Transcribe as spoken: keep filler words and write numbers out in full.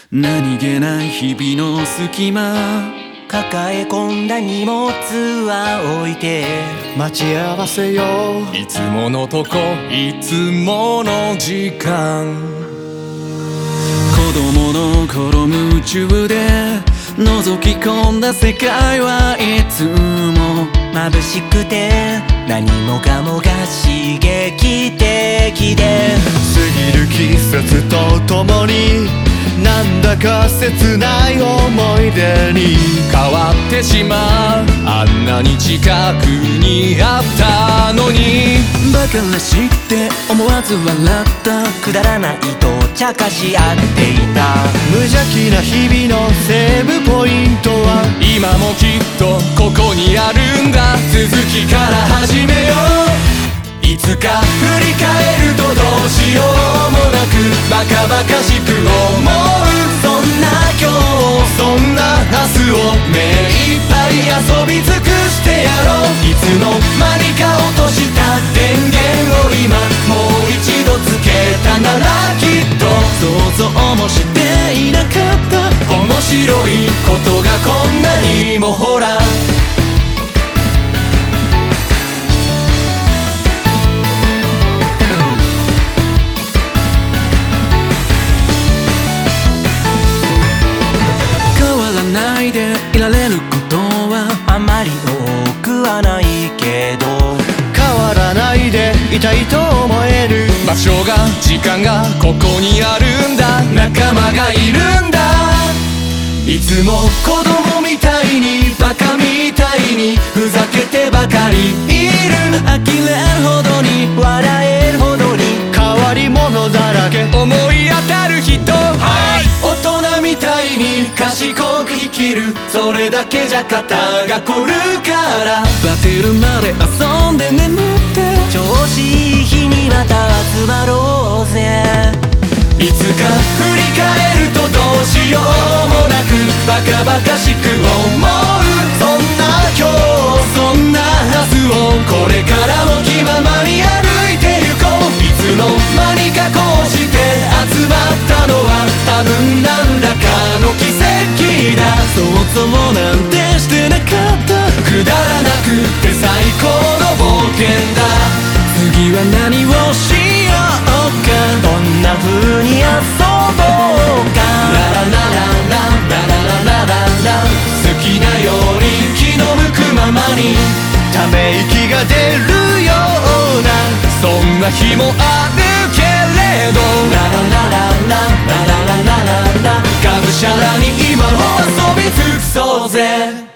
何気ない日々の隙間、 抱え込んだ荷物は置いて待ち合わせよう、 いつものとこいつもの時間。 子供の頃夢中で覗き込んだ世界はいつも眩しくて何もかもが刺激的で、 過ぎる季節とともになんだか切ない思い出に変わってしまう、あんなに近くにあったのに。 バカらしくて思わず笑った、 くだらないと茶化し合っていた。 無邪気な日々のセーブポイントは今もきっとここにあるんだ。続きから始めよう、いつか振り返るとどうしようもなくバカバカしく思う。 そんな今日そんな明日を目いっぱい遊び尽くしてやろう。いつの間にか落とした電源を今もう一度つけたならきっと想像もしていなかった。 面白いことがこんなにもほら。 変わらないでいられることはあまり多くはないけど、 変わらないでいたいと思える場所が時間がここにあるんだ。仲間がいるんだ。いつも子供みたいにバカみたいにふざけてばかりいる。 呆れるほどに笑えるほどに変わり者だらけ思い当たる人、はい、大人みたいに賢く生きる。それだけじゃ肩が凝るから。 バテるまで遊んで眠って調子いい日にまた集まろうぜ。 いつか振り返るとどうしようもなくバカバカしく思う。そんな今日そんな明日をこれからも気ままに歩いてゆこう。いつの間にかこうして集まったのは多分何らかの奇跡だ。 想像なんてしてなかった。 くだらなくて最高の冒険だ。 次は何をしようか、 どんな風に遊ぼうか。 ララララララララララ、好きなように気の向くままにため息が出るようなそんな日もあるけれど、 ラララララララララララ、 がむしゃらに今を遊び尽くそうぜ。